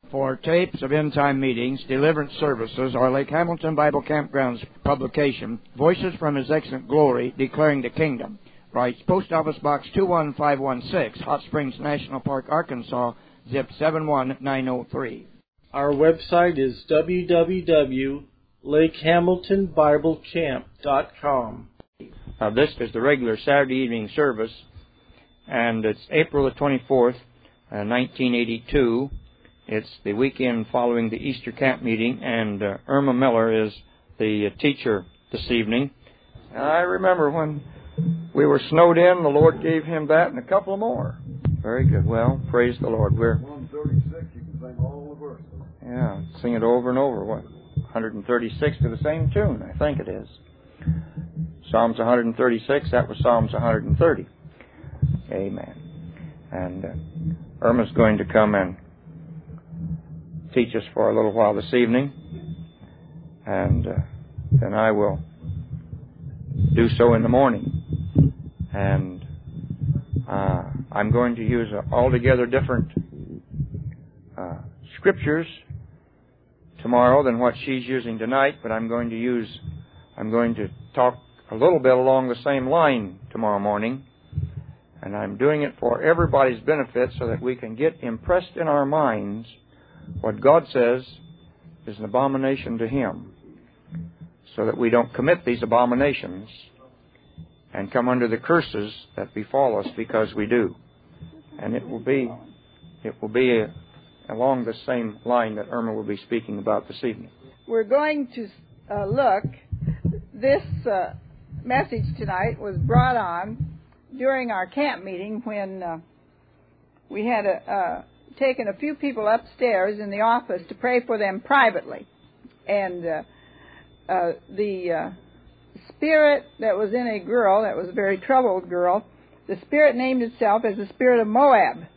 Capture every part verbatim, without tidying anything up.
For tapes of end-time meetings, deliverance services, or Lake Hamilton Bible Campground's publication, Voices from His Excellent Glory, Declaring the Kingdom. Writes Post Office Box two one five one six, Hot Springs National Park, Arkansas, zip seven one nine oh three. Our website is w w w dot lake hamilton bible camp dot com. Uh, this is the regular Saturday evening service, and it's April the twenty-fourth, uh, nineteen eighty-two. It's the weekend following the Easter camp meeting, and uh, Irma Miller is the uh, teacher this evening. I remember when we were snowed in, the Lord gave him that and a couple more. Very good. Well, praise the Lord. We're one thirty-six, you can sing all the verses. Yeah, sing it over and over. What? one thirty-six to the same tune, I think it is. Psalms one thirty-six, that was Psalms one thirty. Amen. And uh, Irma's going to come and teach us for a little while this evening, and uh, then I will do so in the morning. And uh, I'm going to use uh, altogether different uh, scriptures tomorrow than what she's using tonight, but I'm going to use, I'm going to talk a little bit along the same line tomorrow morning, and I'm doing it for everybody's benefit so that we can get impressed in our minds what God says is an abomination to Him, so that we don't commit these abominations and come under the curses that befall us because we do. And it will be, it will be a, along the same line that Irma will be speaking about this evening. We're going to uh, look, this uh, message tonight was brought on during our camp meeting when uh, we had a, uh, taken a few people upstairs in the office to pray for them privately. And uh, uh, the uh, spirit that was in a girl, that was a very troubled girl, the spirit named itself as the spirit of Moab.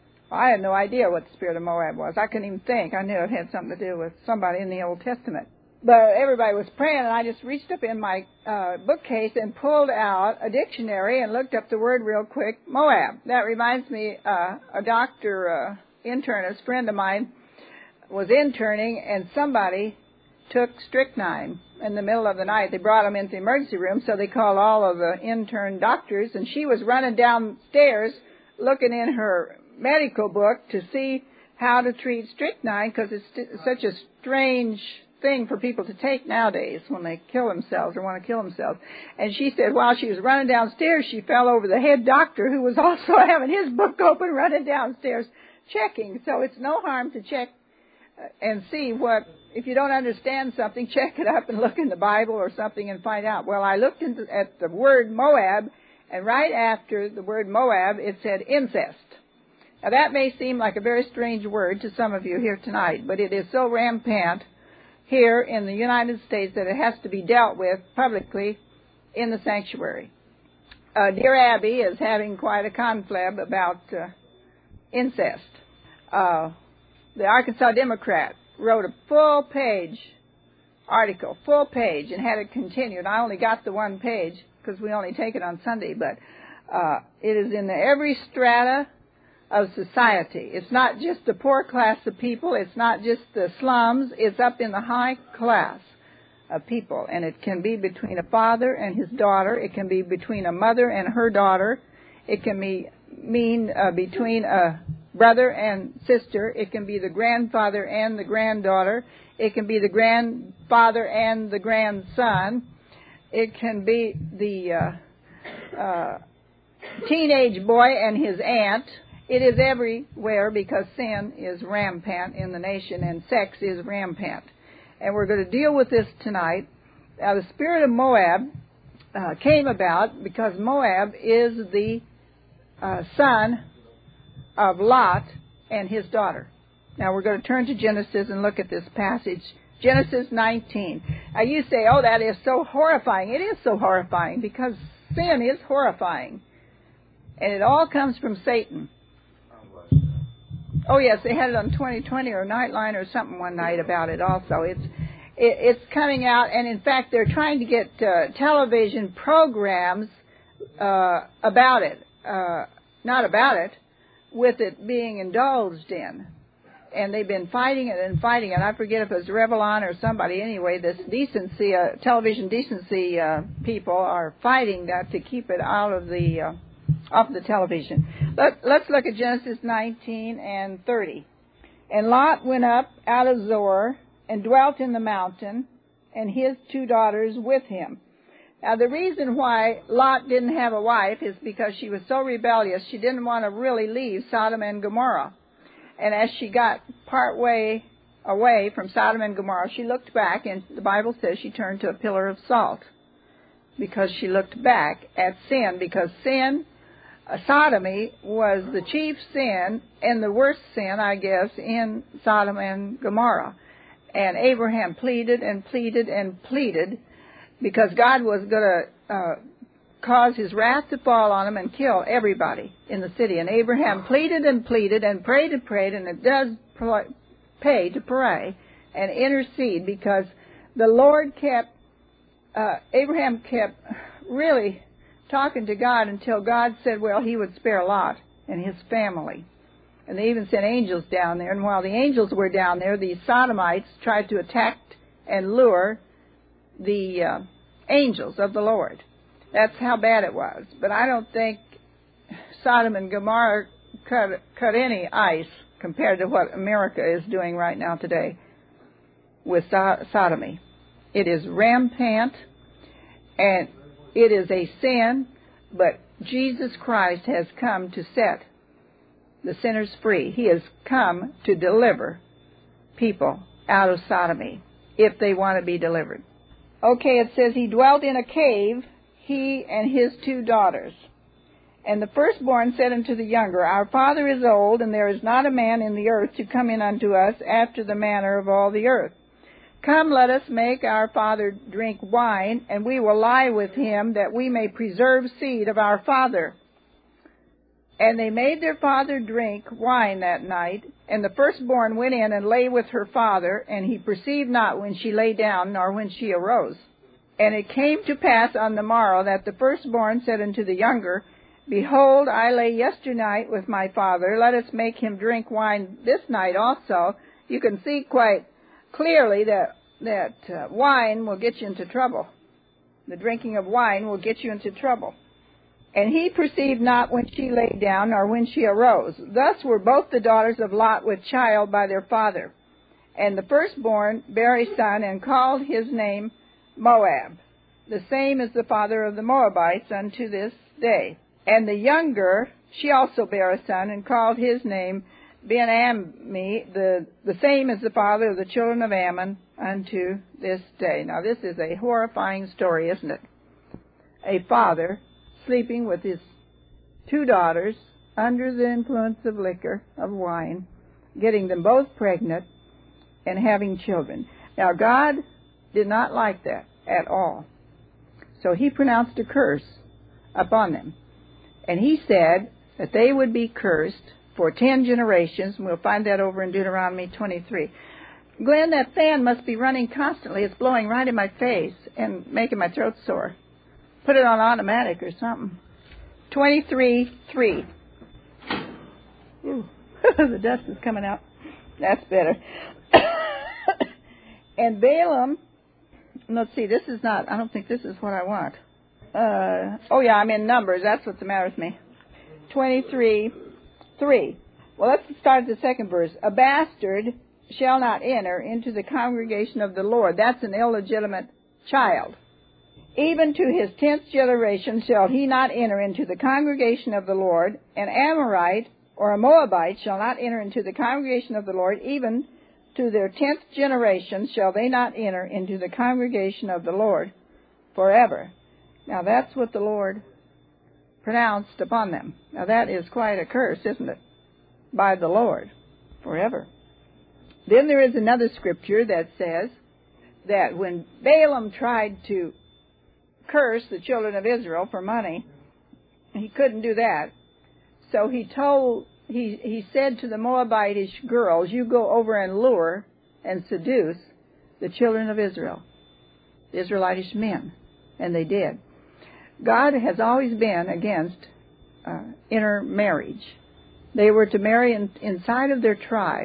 I had no idea what the spirit of Moab was. I couldn't even think. I knew it had something to do with somebody in the Old Testament. But everybody was praying, and I just reached up in my uh, bookcase and pulled out a dictionary and looked up the word real quick, Moab. That reminds me, uh, a doctor, uh, internist, friend of mine, was interning, and somebody took strychnine in the middle of the night. They brought him into the emergency room, so they called all of the intern doctors, and she was running downstairs looking in her medical book to see how to treat strychnine, because it's st- such a strange thing for people to take nowadays when they kill themselves or want to kill themselves. And she said while she was running downstairs, she fell over the head doctor, who was also having his book open, running downstairs checking. So it's no harm to check and see what, if you don't understand something, check it up and look in the Bible or something and find out. Well, I looked into, at the word Moab, and right after the word Moab, it said incest. Now, that may seem like a very strange word to some of you here tonight, but it is so rampant here in the United States that it has to be dealt with publicly in the sanctuary. Uh, Dear Abby is having quite a conflab about uh, incest. Uh, the Arkansas Democrat wrote a full-page article, full page, and had it continued. I only got the one page because we only take it on Sunday, but uh, it is in the every strata of society. It's not just the poor class of people. It's not just the slums. It's up in the high class of people. And it can be between a father and his daughter. It can be between a mother and her daughter. It can be mean uh, between a brother and sister. It can be the grandfather and the granddaughter. It can be the grandfather and the grandson. It can be the uh, uh, teenage boy and his aunt. It is everywhere because sin is rampant in the nation and sex is rampant. And we're going to deal with this tonight. Now, the spirit of Moab uh, came about because Moab is the uh, son of Lot and his daughter. Now, we're going to turn to Genesis and look at this passage. Genesis nineteen. Now, you say, oh, that is so horrifying. It is so horrifying because sin is horrifying. And it all comes from Satan. Oh, yes, they had it on twenty twenty or Nightline or something one night about it also. It's it, it's coming out, and in fact, they're trying to get uh, television programs uh, about it. Uh, not about it, with it being indulged in. and they've been fighting it and fighting it. I forget if it was Revlon or somebody. Anyway, this decency, uh, television decency uh, people are fighting that to keep it out of the uh, off the television. Let, let's look at Genesis nineteen and thirty. And Lot went up out of Zoar and dwelt in the mountain, and his two daughters with him. Now, the reason why Lot didn't have a wife is because she was so rebellious, she didn't want to really leave Sodom and Gomorrah. And as she got part way away from Sodom and Gomorrah, she looked back, and the Bible says she turned to a pillar of salt because she looked back at sin, because sin, uh, sodomy, was the chief sin and the worst sin, I guess, in Sodom and Gomorrah. And Abraham pleaded and pleaded and pleaded because God was going to uh, cause his wrath to fall on him and kill everybody in the city. And Abraham pleaded and pleaded and prayed and prayed, and it does pay to pray and intercede, because the Lord kept, uh, Abraham kept really talking to God until God said, well, he would spare Lot and his family. And they even sent angels down there. And while the angels were down there, the Sodomites tried to attack and lure the uh, angels of the Lord. That's how bad it was. But I don't think Sodom and Gomorrah cut, cut any ice compared to what America is doing right now today with so- sodomy. It is rampant, and it is a sin, but Jesus Christ has come to set the sinners free. He has come to deliver people out of sodomy if they want to be delivered. Okay, it says he dwelt in a cave, he and his two daughters. And the firstborn said unto the younger, Our father is old, and there is not a man in the earth to come in unto us after the manner of all the earth. Come, let us make our father drink wine, and we will lie with him, that we may preserve seed of our father. And they made their father drink wine that night, and the firstborn went in and lay with her father, and he perceived not when she lay down, nor when she arose. And it came to pass on the morrow that the firstborn said unto the younger, Behold, I lay yesternight with my father, let us make him drink wine this night also. You can see quite clearly that, that uh, wine will get you into trouble. The drinking of wine will get you into trouble. And he perceived not when she lay down, nor when she arose. Thus were both the daughters of Lot with child by their father. And the firstborn bare a son, and called his name Moab. The same is the father of the Moabites unto this day. And the younger, she also bare a son, and called his name Ben-Ammi. The, the same is the father of the children of Ammon unto this day. Now this is a horrifying story, isn't it? A father sleeping with his two daughters under the influence of liquor, of wine, getting them both pregnant, and having children. Now, God did not like that at all. So he pronounced a curse upon them. And he said that they would be cursed for ten generations, and we'll find that over in Deuteronomy twenty-three. Glenn, that fan must be running constantly. It's blowing right in my face and making my throat sore. Put it on automatic or something. twenty-three three. Ooh, the dust is coming out. That's better. And Balaam, let's see, this is not, I don't think this is what I want. Uh, oh, yeah, I'm in Numbers. That's what's the matter with me. twenty-three three. Well, let's start at the second verse. A bastard shall not enter into the congregation of the Lord. That's an illegitimate child. Even to his tenth generation shall he not enter into the congregation of the Lord. An Amorite or a Moabite shall not enter into the congregation of the Lord. Even to their tenth generation shall they not enter into the congregation of the Lord forever. Now that's what the Lord pronounced upon them. Now that is quite a curse, isn't it? By the Lord forever. Then there is another scripture that says that when Balaam tried to curse the children of Israel for money, he couldn't do that. So he told, he, he said to the Moabitish girls, you go over and lure and seduce the children of Israel, the Israelitish men. And they did. God has always been against uh, intermarriage. They were to marry in, inside of their tribe,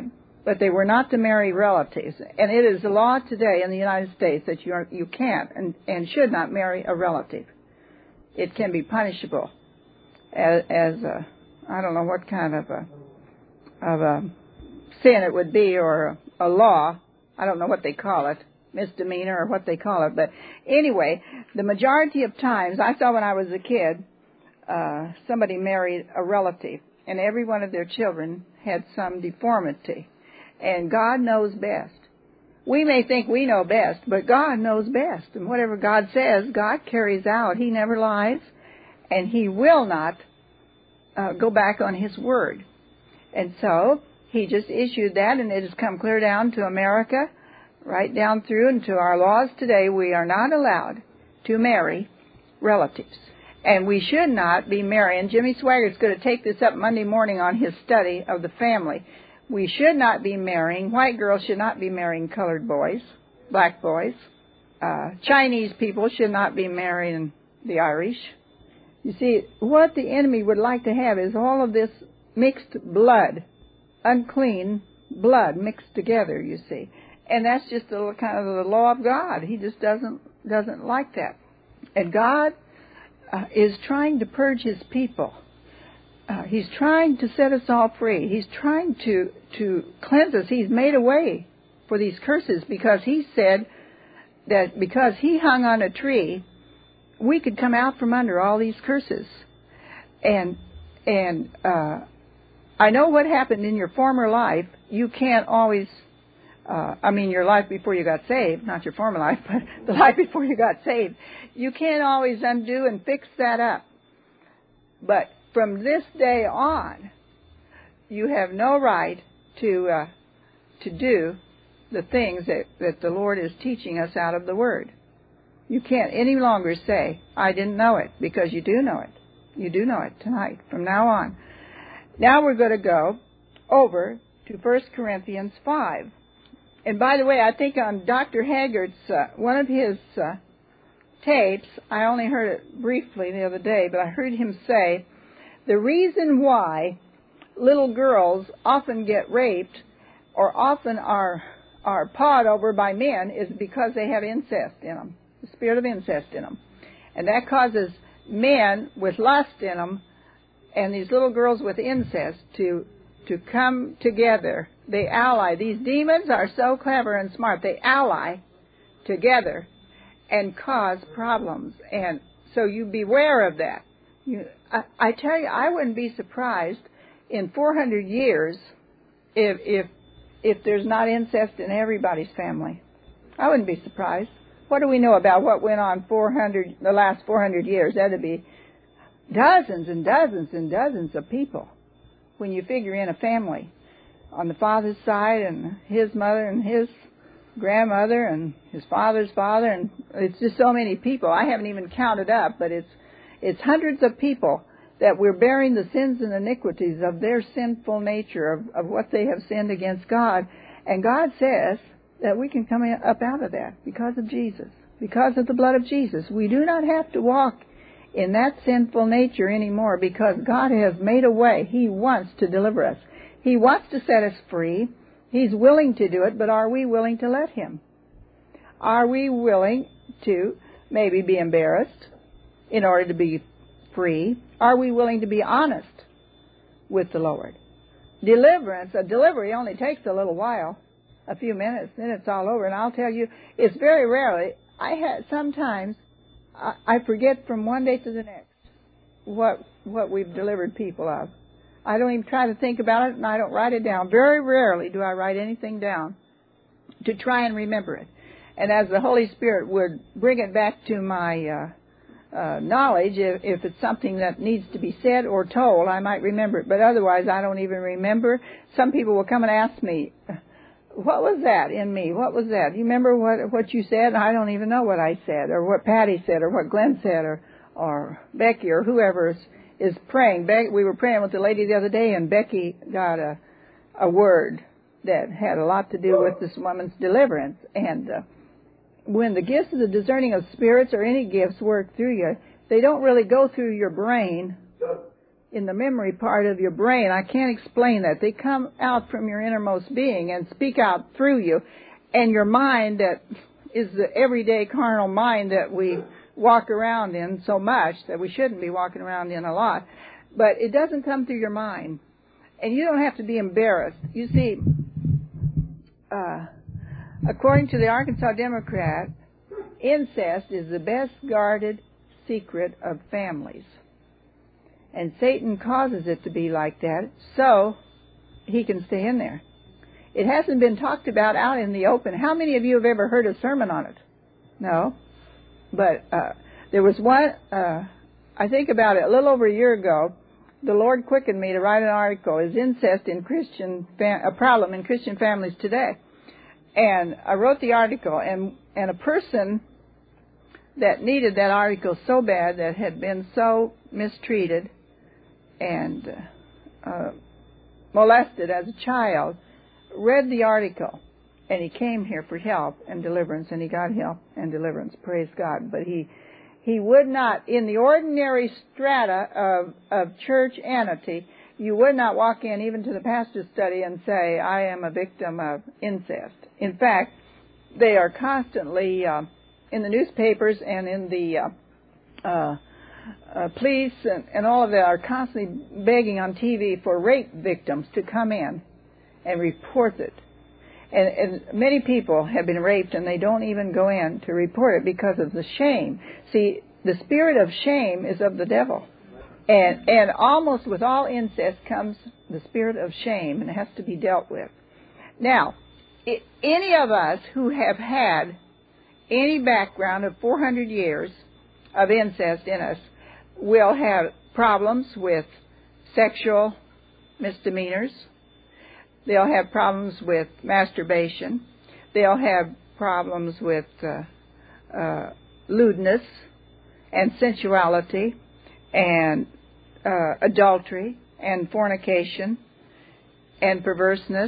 but they were not to marry relatives. And it is the law today in the United States that you are, you can't and, and should not marry a relative. It can be punishable as, as a, I don't know what kind of a, of a sin it would be, or a, a law. I don't know what they call it, misdemeanor or what they call it. But anyway, the majority of times, I saw when I was a kid, uh, somebody married a relative, and every one of their children had some deformity. And God knows best. We may think we know best, but God knows best. And whatever God says, God carries out. He never lies, and He will not uh, go back on His word. And so He just issued that, and it has come clear down to America, right down through into our laws today. We are not allowed to marry relatives. And we should not be marrying. Jimmy Swaggart's going to take this up Monday morning on his study of the family. We should not be marrying, white girls should not be marrying colored boys, black boys. Uh, Chinese people should not be marrying the Irish. You see, what the enemy would like to have is all of this mixed blood, unclean blood mixed together, you see. And that's just the kind of the law of God. He just doesn't doesn't like that. And God uh, is trying to purge His people. Uh, he's trying to set us all free. He's trying to, to cleanse us. He's made a way for these curses because He said that because He hung on a tree, we could come out from under all these curses. And and uh, I know what happened in your former life. You can't always, uh, I mean your life before you got saved, not your former life, but the life before you got saved. You can't always undo and fix that up. But from this day on, you have no right to uh, to do the things that, that the Lord is teaching us out of the Word. You can't any longer say, I didn't know it, because you do know it. You do know it tonight, from now on. Now we're going to go over to First Corinthians five. And by the way, I think on Doctor Haggard's, uh, one of his uh, tapes, I only heard it briefly the other day, but I heard him say, the reason why little girls often get raped or often are are pawed over by men is because they have incest in them, the spirit of incest in them. And that causes men with lust in them and these little girls with incest to to come together. They ally. These demons are so clever and smart. They ally together and cause problems. And so you beware of that. You, I, I tell you, I wouldn't be surprised in four hundred years if if if there's not incest in everybody's family. I wouldn't be surprised. What do we know about what went on four hundred the last four hundred years? That'd be dozens and dozens and dozens of people. When you figure in a family on the father's side and his mother and his grandmother and his father's father, and it's just so many people. I haven't even counted up, but it's It's hundreds of people that we're bearing the sins and iniquities of their sinful nature, of, of what they have sinned against God. And God says that we can come up out of that because of Jesus, because of the blood of Jesus. We do not have to walk in that sinful nature anymore because God has made a way. He wants to deliver us. He wants to set us free. He's willing to do it, but are we willing to let Him? Are we willing to maybe be embarrassed in order to be free? Are we willing to be honest with the Lord? Deliverance, a delivery only takes a little while, a few minutes, then it's all over. And I'll tell you, it's very rarely, I had sometimes, I, I forget from one day to the next what what we've delivered people of. I don't even try to think about it, and I don't write it down. Very rarely do I write anything down to try and remember it. And as the Holy Spirit would bring it back to my uh, Uh, knowledge, if, if it's something that needs to be said or told, I might remember it. But otherwise, I don't even remember. Some people will come and ask me, what was that in me? What was that? Do you remember what what you said? I don't even know what I said, or what Patty said, or what Glenn said, or or Becky, or whoever is, is praying. Be- we were praying with the lady the other day, and Becky got a, a word that had a lot to do with this woman's deliverance. And uh, when the gifts of the discerning of spirits or any gifts work through you, they don't really go through your brain in the memory part of your brain. I can't explain that. They come out from your innermost being and speak out through you. And your mind that is the everyday carnal mind that we walk around in so much, that we shouldn't be walking around in a lot. But it doesn't come through your mind. And you don't have to be embarrassed. You see, uh, according to the Arkansas Democrat, incest is the best guarded secret of families. And Satan causes it to be like that so he can stay in there. It hasn't been talked about out in the open. How many of you have ever heard a sermon on it? No. But uh, there was one, uh, I think about it, a little over a year ago, the Lord quickened me to write an article, Is Incest in Christian fam- a Problem in Christian Families Today? And I wrote the article, and, and a person that needed that article so bad, that had been so mistreated and uh, uh, molested as a child, read the article, and he came here for help and deliverance, and he got help and deliverance, praise God. But he he would not, in the ordinary strata of, of churchanity, you would not walk in even to the pastor's study and say, I am a victim of incest. In fact, they are constantly uh, in the newspapers and in the uh, uh, uh, police and, and all of that are constantly begging on T V for rape victims to come in and report it. And, and many people have been raped and they don't even go in to report it because of the shame. See, the spirit of shame is of the devil. And, and almost with all incest comes the spirit of shame, and it has to be dealt with. Now, it, any of us who have had any background of four hundred years of incest in us will have problems with sexual misdemeanors. They'll have problems with masturbation. They'll have problems with uh, uh, lewdness and sensuality and uh, adultery and fornication and perverseness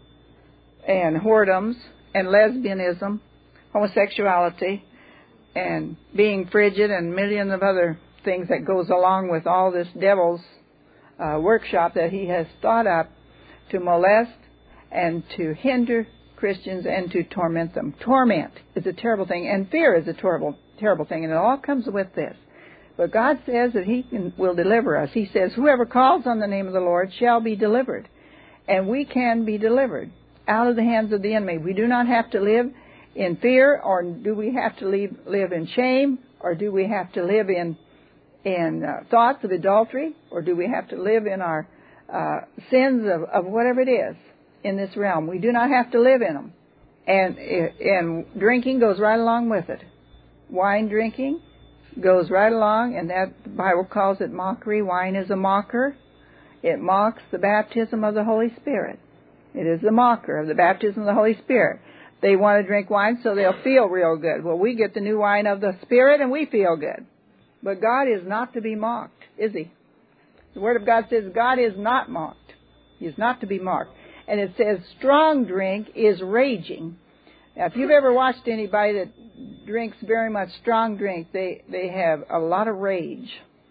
and whoredoms and lesbianism, homosexuality and being frigid and millions of other things that goes along with all this devil's uh, workshop that he has thought up to molest and to hinder Christians and to torment them. Torment is a terrible thing, and fear is a terrible, terrible thing, and it all comes with this. But God says that He can, will deliver us. He says, whoever calls on the name of the Lord shall be delivered. And we can be delivered out of the hands of the enemy. We do not have to live in fear, or do we have to live, live in shame, or do we have to live in, in uh, thoughts of adultery, or do we have to live in our Uh, sins of, of whatever it is in this realm. We do not have to live in them. And, and drinking goes right along with it. Wine drinking goes right along, and that the Bible calls it mockery. Wine is a mocker. It mocks the baptism of the Holy Spirit. It is the mocker of the baptism of the Holy Spirit. They want to drink wine so they'll feel real good. Well, we get the new wine of the Spirit and we feel good. But God is not to be mocked, is He? The Word of God says God is not mocked. He is not to be mocked. And it says strong drink is raging. Now, if you've ever watched anybody that drinks very much strong drink, they, they have a lot of rage,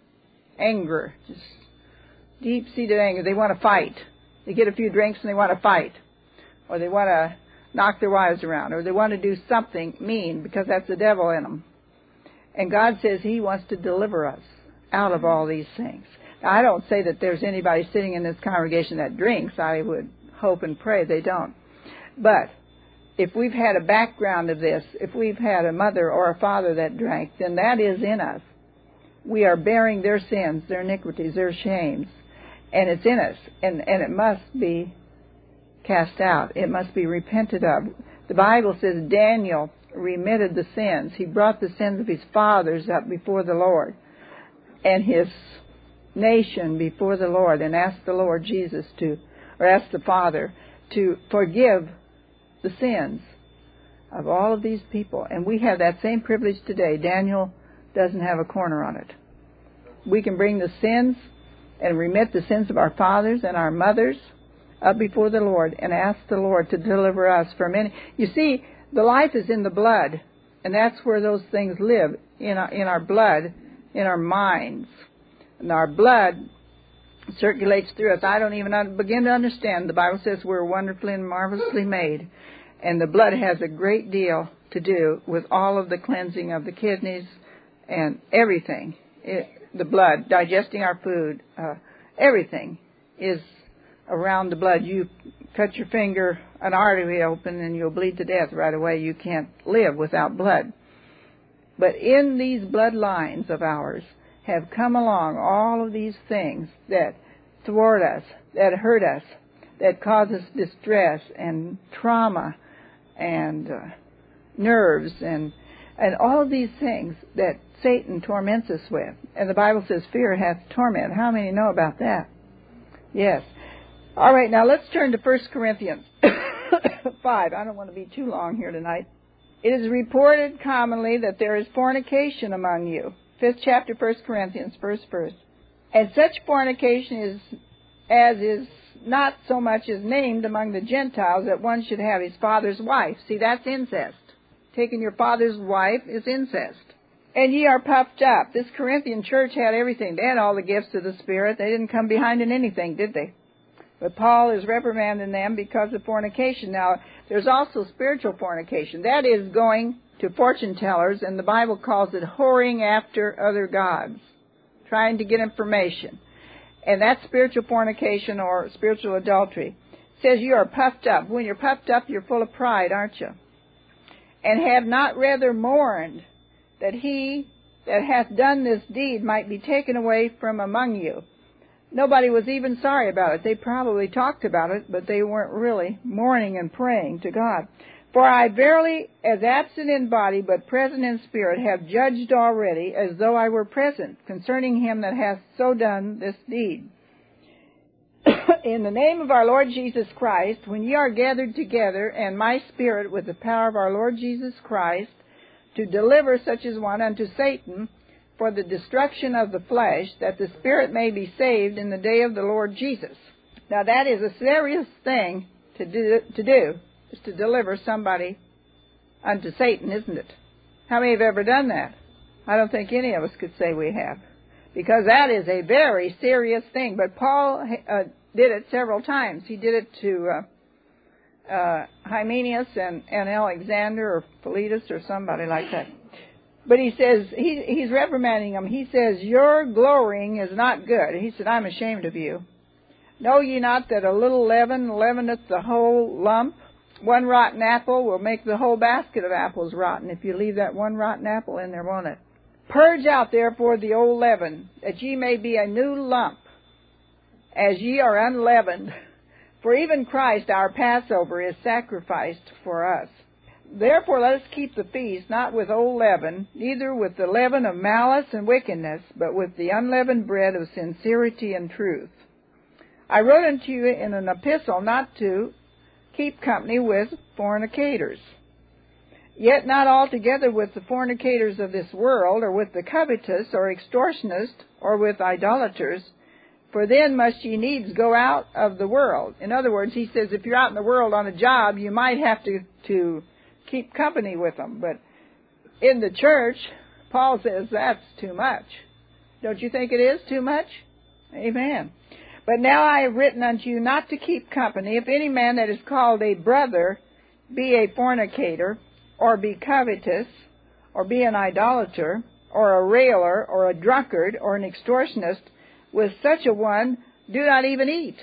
anger, just deep-seated anger. They want to fight. They get a few drinks and they want to fight. Or they want to knock their wives around. Or they want to do something mean because that's the devil in them. And God says He wants to deliver us out of all these things. I don't say that there's anybody sitting in this congregation that drinks. I would hope and pray they don't. But if we've had a background of this, if we've had a mother or a father that drank, then that is in us. We are bearing their sins, their iniquities, their shames, and it's in us, and, and it must be cast out. It must be repented of. The Bible says Daniel remitted the sins. He brought the sins of his fathers up before the Lord and his nation before the Lord, and asked the Lord Jesus to, or asked the Father to forgive the sins of all of these people. And we have that same privilege today. Daniel doesn't have a corner on it. We can bring the sins and remit the sins of our fathers and our mothers up before the Lord and ask the Lord to deliver us from any. You see, the life is in the blood, and that's where those things live, in our, in our blood, in our minds. And our blood circulates through us. I don't even begin to understand. The Bible says we're wonderfully and marvelously made, and the blood has a great deal to do with all of the cleansing of the kidneys and everything. It, the blood, digesting our food, uh, everything is around the blood. You cut your finger, an artery open, and you'll bleed to death right away. You can't live without blood. But in these bloodlines of ours have come along all of these things that thwart us, that hurt us, that cause us distress and trauma and uh, nerves and and all of these things that Satan torments us with. And the Bible says fear hath torment. How many know about that? Yes. All right, now let's turn to First Corinthians five. I don't want to be too long here tonight. It is reported commonly that there is fornication among you. Fifth chapter, First Corinthians, first verse. And such fornication is as is not so much as named among the Gentiles, that one should have his father's wife. See, that's incest. Taking your father's wife is incest. And ye are puffed up. This Corinthian church had everything. They had all the gifts of the Spirit. They didn't come behind in anything, did they? But Paul is reprimanding them because of fornication. Now, there's also spiritual fornication. That is going to fortune tellers, and the Bible calls it whoring after other gods, trying to get information. And that's spiritual fornication or spiritual adultery. It says you are puffed up. When you're puffed up, you're full of pride, aren't you? And have not rather mourned that he that hath done this deed might be taken away from among you. Nobody was even sorry about it. They probably talked about it, but they weren't really mourning and praying to God. For I verily, as absent in body, but present in spirit, have judged already, as though I were present, concerning him that hath so done this deed. In the name of our Lord Jesus Christ, when ye are gathered together, and my spirit with the power of our Lord Jesus Christ, to deliver such as one unto Satan, for the destruction of the flesh, that the spirit may be saved in the day of the Lord Jesus. Now that is a serious thing to do, to do, is to deliver somebody unto Satan, isn't it? How many have ever done that? I don't think any of us could say we have, because that is a very serious thing. But Paul uh, did it several times. He did it to uh, uh, Hymenaeus and, and Alexander or Philetus or somebody like that. But he says, he, he's reprimanding them. He says, your glorying is not good. He said, I'm ashamed of you. Know ye not that a little leaven leaveneth the whole lump? One rotten apple will make the whole basket of apples rotten if you leave that one rotten apple in there, won't it? Purge out therefore the old leaven, that ye may be a new lump, as ye are unleavened. For even Christ our Passover is sacrificed for us. Therefore let us keep the feast, not with old leaven, neither with the leaven of malice and wickedness, but with the unleavened bread of sincerity and truth. I wrote unto you in an epistle not to keep company with fornicators, yet not altogether with the fornicators of this world, or with the covetous, or extortionists, or with idolaters, for then must ye needs go out of the world. In other words, he says if you're out in the world on a job, you might have to, to keep company with them. But in the church, Paul says that's too much. Don't you think it is too much? Amen. But now I have written unto you not to keep company, if any man that is called a brother be a fornicator, or be covetous, or be an idolater, or a railer, or a drunkard, or an extortionist, with such a one do not even eat.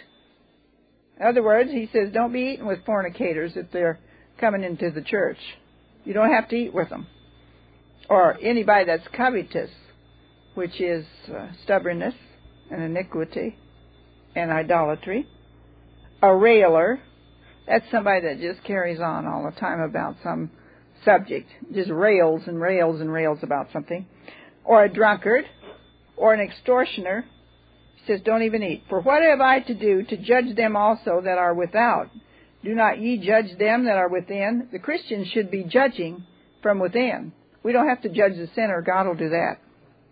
In other words, he says don't be eating with fornicators if they're coming into the church. You don't have to eat with them. Or anybody that's covetous, which is uh, stubbornness and iniquity and idolatry. A railer, that's somebody that just carries on all the time about some subject, just rails and rails and rails about something. Or a drunkard, or an extortioner. He says, don't even eat. For what have I to do to judge them also that are without? Do not ye judge them that are within? The Christians should be judging from within. We don't have to judge the sinner. God will do that.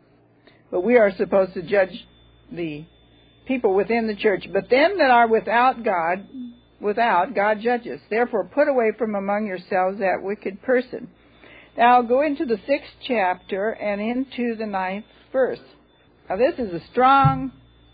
But we are supposed to judge the people within the church. But them that are without God, without, God judges. Therefore put away from among yourselves that wicked person. Now I'll go into the sixth chapter and into the ninth verse. Now this is a strong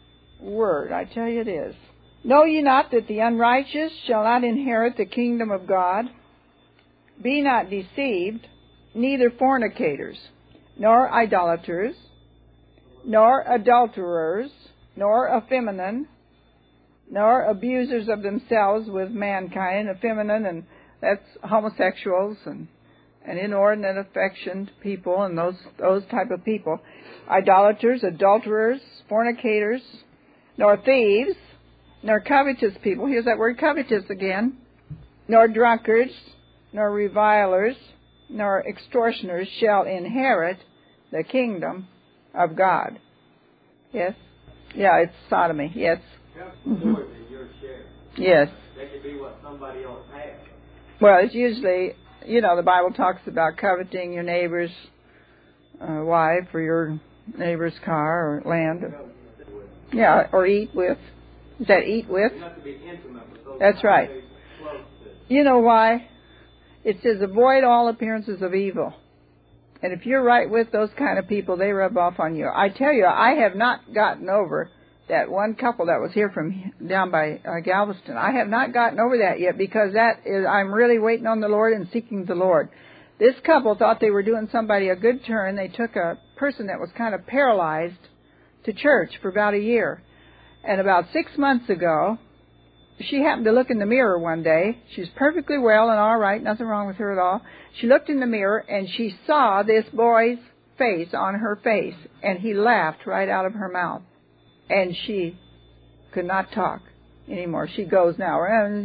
word. I tell you it is. Know ye not that the unrighteous shall not inherit the kingdom of God? Be not deceived, neither fornicators, nor idolaters, nor adulterers, nor effeminate, nor abusers of themselves with mankind. Effeminate, and that's homosexuals and, and inordinate affection to people and those those type of people. Idolaters, adulterers, fornicators, nor thieves, nor covetous people. Here's that word covetous again. Nor drunkards, nor revilers, nor extortioners shall inherit the kingdom of God. Yes? Yeah, it's sodomy. Yes. Mm-hmm. Yes. That could be what somebody else has. Well, it's usually, you know, the Bible talks about coveting your neighbor's uh, wife or your neighbor's car or land. Yeah, or eat with. Is that eat with? You have to be intimate with those. That's right. Close to. You know why? It says avoid all appearances of evil. And if you're right with those kind of people, they rub off on you. I tell you, I have not gotten over that one couple that was here from down by uh, Galveston. I have not gotten over that yet because that is, I'm really waiting on the Lord and seeking the Lord. This couple thought they were doing somebody a good turn. They took a person that was kind of paralyzed to church for about a year. And about six months ago, she happened to look in the mirror one day. She's perfectly well and all right, nothing wrong with her at all. She looked in the mirror and she saw this boy's face on her face, and he laughed right out of her mouth. And she could not talk anymore. She goes now.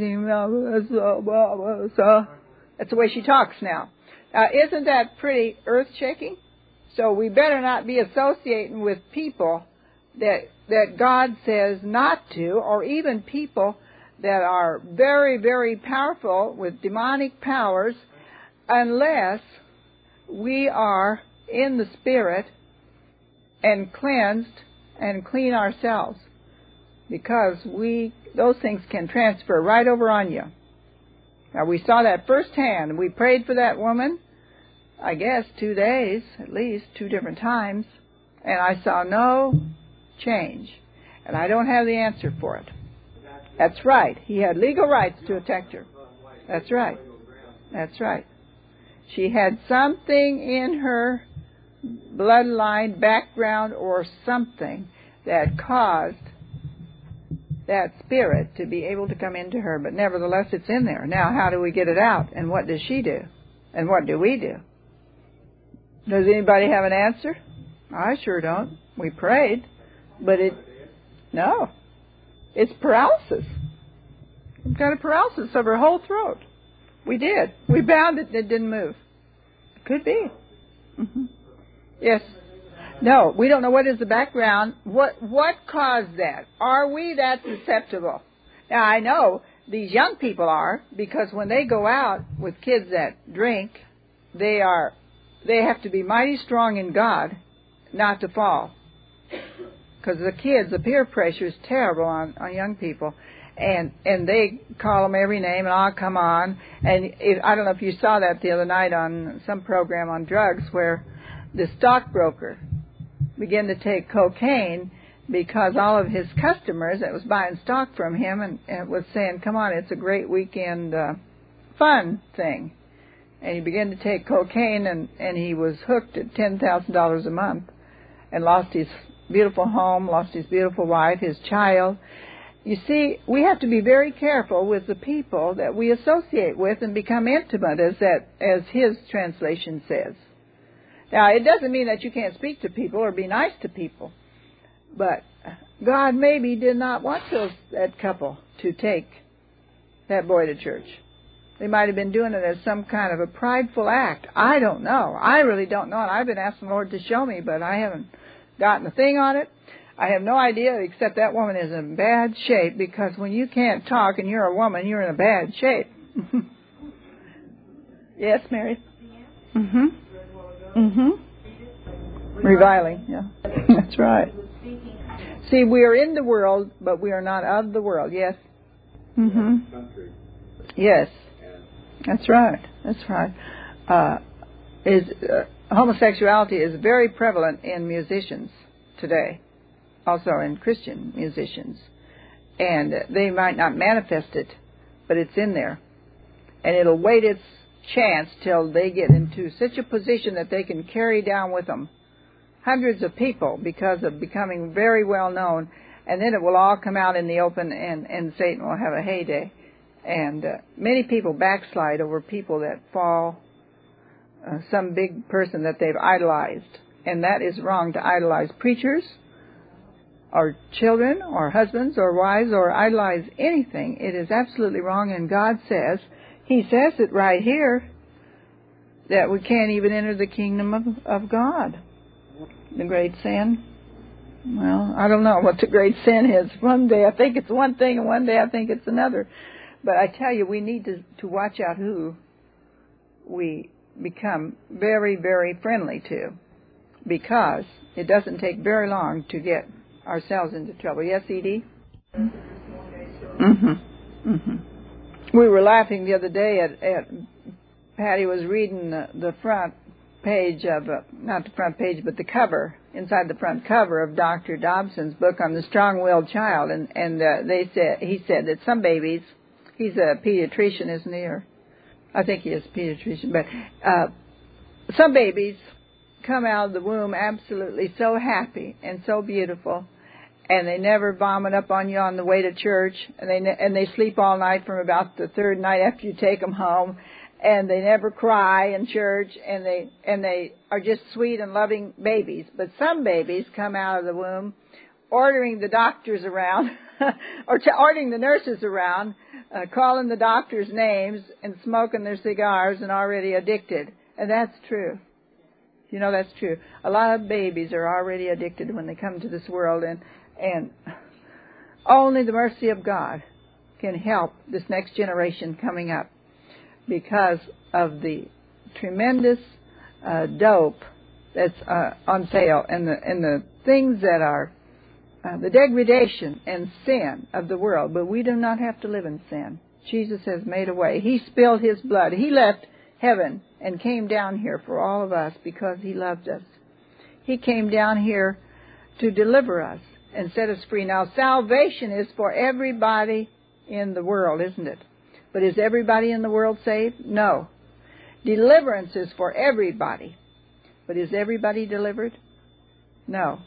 That's the way she talks now. Uh, isn't that pretty earth-shaking? So we better not be associating with people that that God says not to, or even people that are very, very powerful with demonic powers, unless we are in the Spirit and cleansed and clean ourselves, because we those things can transfer right over on you. Now, we saw that firsthand. We prayed for that woman, I guess, two days, at least, two different times, and I saw no change. And I don't have the answer for it. That's right. He had legal rights to attack her. That's right. That's right. She had something in her bloodline, background, or something that caused that spirit to be able to come into her. But nevertheless, it's in there. Now, how do we get it out? And what does she do? And what do we do? Does anybody have an answer? I sure don't. We prayed. But it, no. It's paralysis. Some kind of paralysis of her whole throat. We did. We bound it and it didn't move. It could be. Mm-hmm. Yes. No, we don't know what is the background. What what caused that? Are we that susceptible? Now, I know these young people are, because when they go out with kids that drink, they are they have to be mighty strong in God not to fall. Because the kids, the peer pressure is terrible on, on young people. And and they call them every name, and I'll come on. And if, I don't know if you saw that the other night on some program on drugs, where the stockbroker began to take cocaine because all of his customers that was buying stock from him and, and was saying, come on, it's a great weekend uh, fun thing. And he began to take cocaine, and, and he was hooked at ten thousand dollars a month and lost his beautiful home, lost his beautiful wife, his child. You see, we have to be very careful with the people that we associate with and become intimate, as that as his translation says. Now, it doesn't mean that you can't speak to people or be nice to people, but God maybe did not want those, that couple to take that boy to church. They might have been doing it as some kind of a prideful act. I don't know. I really don't know, and I've been asking the Lord to show me, but I haven't gotten a thing on it. I have no idea, except that woman is in bad shape, because when you can't talk and you're a woman, you're in a bad shape. Yes, Mary? Mm-hmm. Mm-hmm. Reviling, yeah. That's right. See, we are in the world, but we are not of the world, yes? Mm-hmm. Yes. That's right. That's right. Uh, is uh, homosexuality is very prevalent in musicians today. also in Christian musicians. And they might not manifest it, but it's in there. And it'll wait its chance till they get into such a position that they can carry down with them hundreds of people because of becoming very well known. And then it will all come out in the open, and, and Satan will have a heyday. And uh, many people backslide over people that fall, uh, some big person that they've idolized. And that is wrong, to idolize preachers or children or husbands or wives or idolize anything. It is absolutely wrong, and God says, He says it right here, that we can't even enter the kingdom of, of God. The great sin. Well, I don't know what the great sin is. One day I think it's one thing, and one day I think it's another. But I tell you, we need to, to watch out who we become very, very friendly to, because it doesn't take very long to get ourselves into trouble. Yes, Edie? Mm-hmm. Mm-hmm. We were laughing the other day at, at Patty was reading the, the front page of, uh, not the front page, but the cover, inside the front cover of Doctor Dobson's book on the strong-willed child, and, and uh, they said, he said that some babies, he's a pediatrician, isn't he? Or I think he is a pediatrician, but uh, some babies come out of the womb absolutely so happy and so beautiful, and they never vomit up on you on the way to church, and they ne- and they sleep all night from about the third night after you take them home, and they never cry in church, and they and they are just sweet and loving babies. But some babies come out of the womb ordering the doctors around, or t- ordering the nurses around, uh, calling the doctors names and smoking their cigars and already addicted. And that's true. You know, that's true. A lot of babies are already addicted when they come to this world, and and only the mercy of God can help this next generation coming up, because of the tremendous uh, dope that's uh, on sale, and the and the things that are uh, the degradation and sin of the world. But we do not have to live in sin. Jesus has made a way. He spilled His blood. He left heaven and came down here for all of us because He loved us. He came down here to deliver us and set us free. Now, salvation is for everybody in the world, isn't it? But is everybody in the world saved? No. Deliverance is for everybody. But is everybody delivered? No.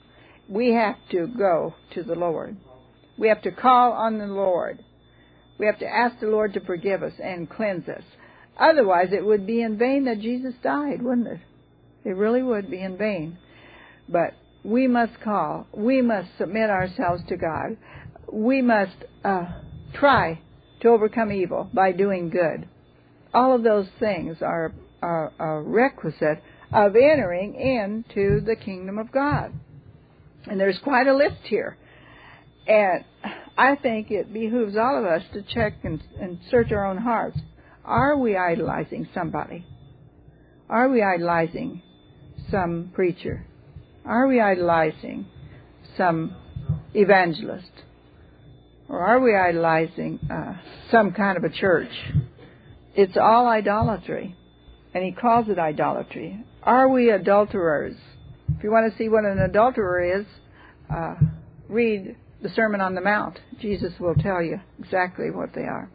We have to go to the Lord. We have to call on the Lord. We have to ask the Lord to forgive us and cleanse us. Otherwise, it would be in vain that Jesus died, wouldn't it? It really would be in vain. But we must call. We must submit ourselves to God. We must uh, try to overcome evil by doing good. All of those things are, are a requisite of entering into the kingdom of God. And there's quite a list here. And I think it behooves all of us to check and, and search our own hearts. Are we idolizing somebody? Are we idolizing some preacher? Are we idolizing some evangelist? Or are we idolizing uh, some kind of a church? It's all idolatry. And He calls it idolatry. Are we adulterers? If you want to see what an adulterer is, uh, read the Sermon on the Mount. Jesus will tell you exactly what they are.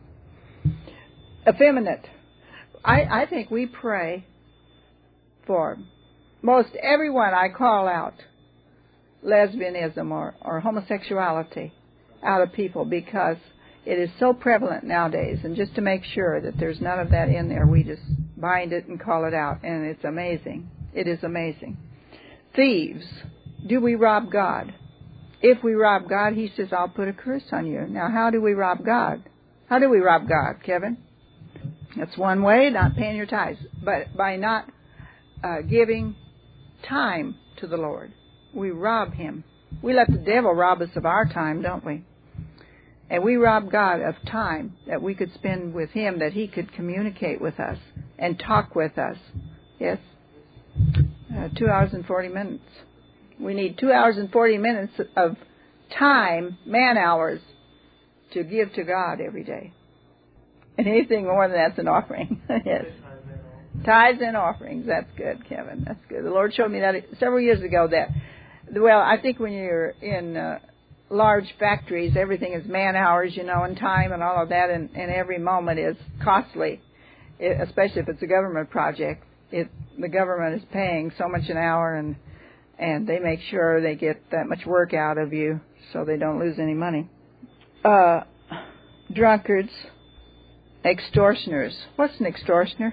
Effeminate. I, I think we pray for most everyone I call out lesbianism or, or homosexuality out of people, because it is so prevalent nowadays. And just to make sure that there's none of that in there, we just bind it and call it out. And it's amazing. It is amazing. Thieves. Do we rob God? If we rob God, He says, I'll put a curse on you. Now, how do we rob God? How do we rob God, Kevin? That's one way, not paying your tithes. But by not uh, giving time to the Lord. We rob Him. We let the devil rob us of our time, don't we? And we rob God of time that we could spend with Him, that He could communicate with us and talk with us. Yes? Uh, two hours and forty minutes. We need two hours and forty minutes of time, man hours, to give to God every day. And anything more than that's an offering. Yes. Tithes and offerings. That's good, Kevin. That's good. The Lord showed me that several years ago, that Well, I think when you're in uh, large factories, everything is man hours, you know, and time and all of that, and, and every moment is costly, it, especially if it's a government project. It, the government is paying so much an hour, and and they make sure they get that much work out of you so they don't lose any money. Uh, drunkards, extortioners. What's an extortioner?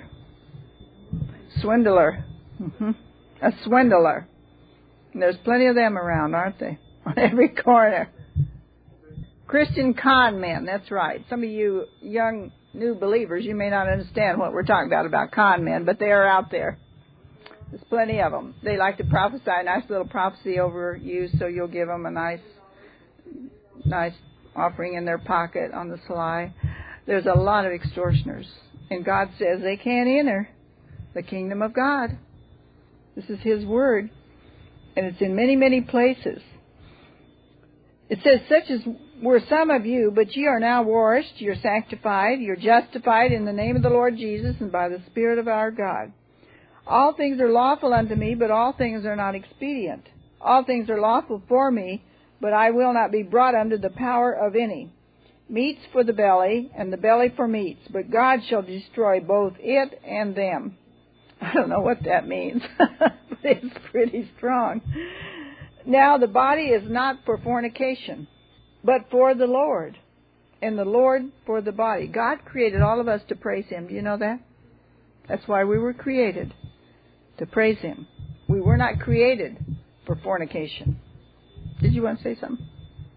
Swindler. Mm-hmm. A swindler. And there's plenty of them around, aren't they? On every corner. Christian con men, that's right. Some of you young new believers, you may not understand what we're talking about, about con men, but they are out there. There's plenty of them. They like to prophesy a nice little prophecy over you, so you'll give them a nice, nice offering in their pocket on the sly. There's a lot of extortioners. And God says they can't enter the kingdom of God. This is His word. And it's in many, many places. It says, such as were some of you, but ye are now washed, you're sanctified, you're justified in the name of the Lord Jesus and by the Spirit of our God. All things are lawful unto me, but all things are not expedient. All things are lawful for me, but I will not be brought under the power of any. Meats for the belly, and the belly for meats, but God shall destroy both it and them. I don't know what that means, but it's pretty strong. Now the body is not for fornication, but for the Lord, and the Lord for the body. God created all of us to praise Him. Do you know that? That's why we were created, to praise Him. We were not created for fornication. Did you want to say something?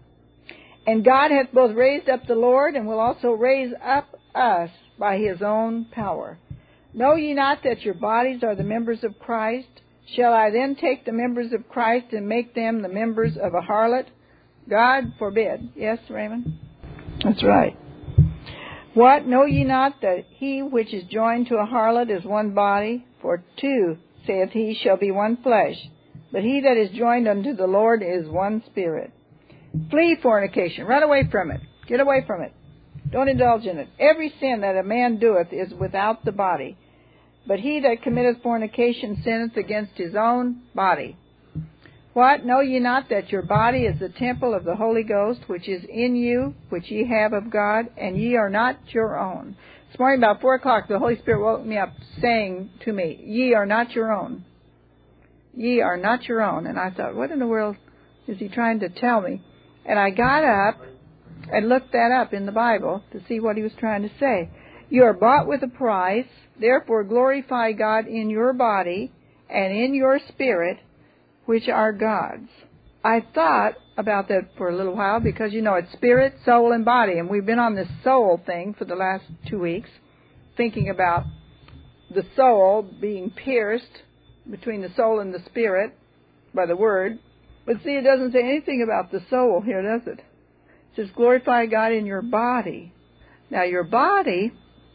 And God hath both raised up the Lord, and will also raise up us by His own power. Know ye not that your bodies are the members of Christ? Shall I then take the members of Christ and make them the members of a harlot? God forbid. Yes, Raymond? That's right. What? Know ye not that he which is joined to a harlot is one body? For two, saith he, shall be one flesh. But he that is joined unto the Lord is one spirit. Flee fornication. Run away from it. Get away from it. Don't indulge in it. Every sin that a man doeth is without the body. But he that committeth fornication sinneth against his own body. What? Know ye not that your body is the temple of the Holy Ghost, which is in you, which ye have of God, and ye are not your own? This morning about four o'clock, the Holy Spirit woke me up saying to me, ye are not your own. Ye are not your own. And I thought, what in the world is He trying to tell me? And I got up and looked that up in the Bible to see what He was trying to say. You are bought with a price, therefore glorify God in your body and in your spirit, which are God's. I thought about that for a little while because, you know, it's spirit, soul, and body. And we've been on this soul thing for the last two weeks, thinking about the soul being pierced between the soul and the spirit by the Word. But see, it doesn't say anything about the soul here, does it? It says glorify God in your body. Now, your body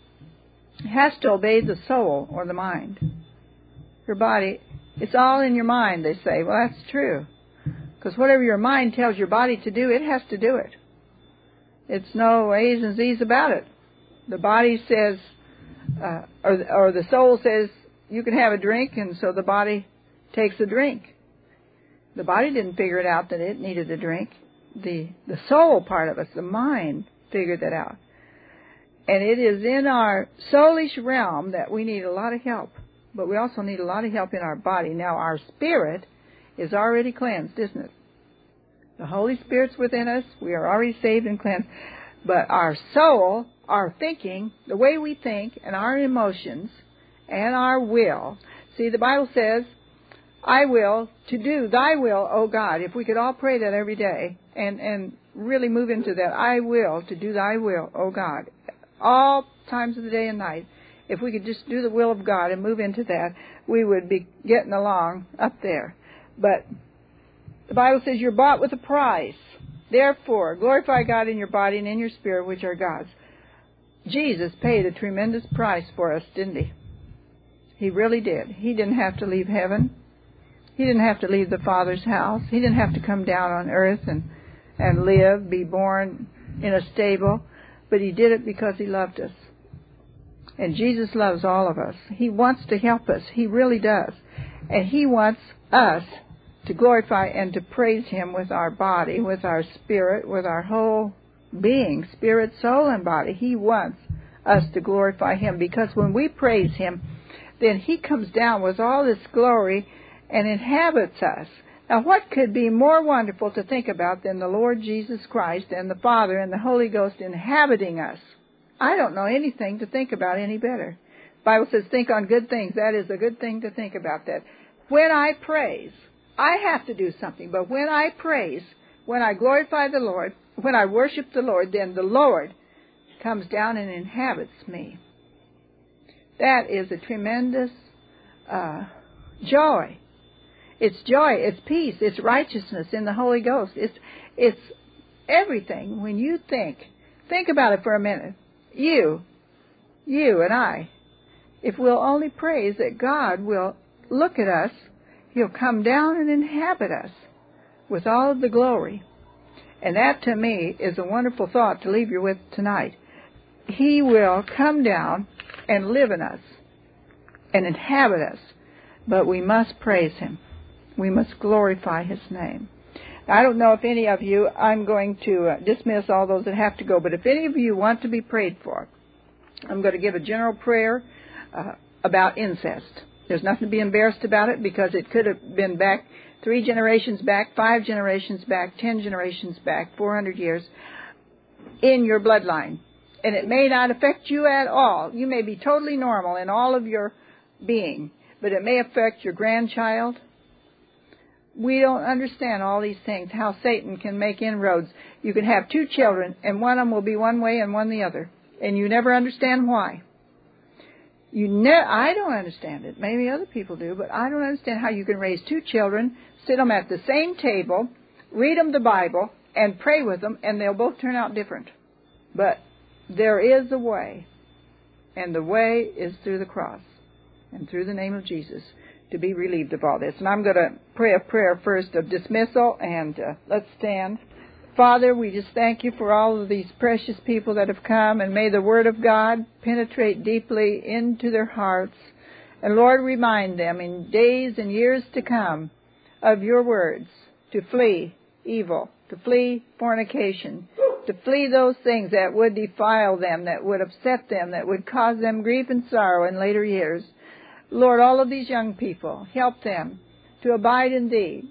has to obey the soul or the mind. Your body, it's all in your mind, they say. Well, that's true. Because whatever your mind tells your body to do, it has to do it. It's no A's and Z's about it. The body says, uh, or, or the soul says, you can have a drink, and so the body takes a drink. The body didn't figure it out that it needed a drink. The, the soul part of us, the mind, figured that out. And it is in our soulish realm that we need a lot of help. But we also need a lot of help in our body. Now, our spirit is already cleansed, isn't it? The Holy Spirit's within us. We are already saved and cleansed. But our soul, our thinking, the way we think, and our emotions, and our will. See, the Bible says, I will to do thy will, O God. If we could all pray that every day and, and really move into that, I will to do thy will, O God. All times of the day and night. If we could just do the will of God and move into that, we would be getting along up there. But the Bible says you're bought with a price. Therefore, glorify God in your body and in your spirit, which are God's. Jesus paid a tremendous price for us, didn't He? He really did. He didn't have to leave heaven. He didn't have to leave the Father's house. He didn't have to come down on earth and, and live, be born in a stable. But He did it because He loved us. And Jesus loves all of us. He wants to help us. He really does. And He wants us to glorify and to praise Him with our body, with our spirit, with our whole being, spirit, soul, and body. He wants us to glorify Him, because when we praise Him, then He comes down with all this glory and inhabits us. Now, what could be more wonderful to think about than the Lord Jesus Christ and the Father and the Holy Ghost inhabiting us? I don't know anything to think about any better. The Bible says, think on good things. That is a good thing to think about that. When I praise, I have to do something, but when I praise, when I glorify the Lord, when I worship the Lord, then the Lord comes down and inhabits me. That is a tremendous uh, joy. It's joy, it's peace, it's righteousness in the Holy Ghost. It's it's everything. When you think, think about it for a minute. You, you and I, if we'll only praise that God will look at us, He'll come down and inhabit us with all of the glory. And that, to me, is a wonderful thought to leave you with tonight. He will come down and live in us and inhabit us, but we must praise Him. We must glorify His name. Now, I don't know if any of you, I'm going to uh, dismiss all those that have to go, but if any of you want to be prayed for, I'm going to give a general prayer uh, about incest. There's nothing to be embarrassed about it, because it could have been back three generations back, five generations back, ten generations back, four hundred years in your bloodline. And it may not affect you at all. You may be totally normal in all of your being, but it may affect your grandchild. We don't understand all these things, how Satan can make inroads. You can have two children, and one of them will be one way and one the other, and you never understand why. You ne- I don't understand it. Maybe other people do, but I don't understand how you can raise two children, sit them at the same table, read them the Bible, and pray with them, and they'll both turn out different. But there is a way, and the way is through the cross and through the name of Jesus, to be relieved of all this. And I'm going to pray a prayer first of dismissal, and uh, let's stand. Father, we just thank You for all of these precious people that have come, and may the Word of God penetrate deeply into their hearts. And Lord, remind them in days and years to come of Your words, to flee evil, to flee fornication, to flee those things that would defile them, that would upset them, that would cause them grief and sorrow in later years. Lord, all of these young people, help them to abide in Thee,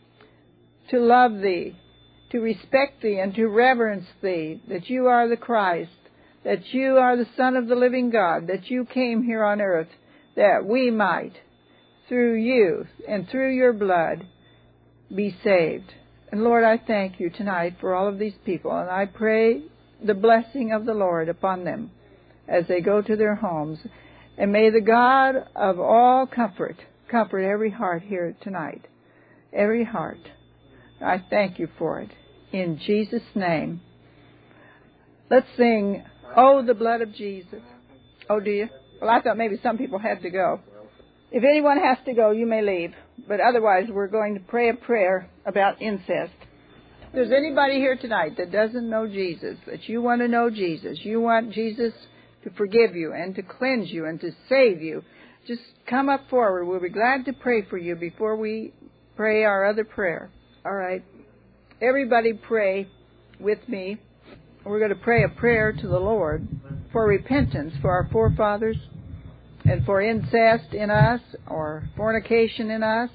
to love Thee, to respect Thee, and to reverence Thee, that You are the Christ, that You are the Son of the living God, that You came here on earth, that we might, through You and through Your blood, be saved. And Lord, I thank You tonight for all of these people, and I pray the blessing of the Lord upon them as they go to their homes. And may the God of all comfort comfort every heart here tonight. Every heart. I thank You for it. In Jesus' name. Let's sing, Oh, the Blood of Jesus. Oh, do you? Well, I thought maybe some people had to go. If anyone has to go, you may leave. But otherwise, we're going to pray a prayer about incest. If there's anybody here tonight that doesn't know Jesus, that you want to know Jesus, you want Jesus to forgive you and to cleanse you and to save you, just come up forward. We'll be glad to pray for you before we pray our other prayer. All right. Everybody pray with me. We're going to pray a prayer to the Lord for repentance for our forefathers and for incest in us, or fornication in us,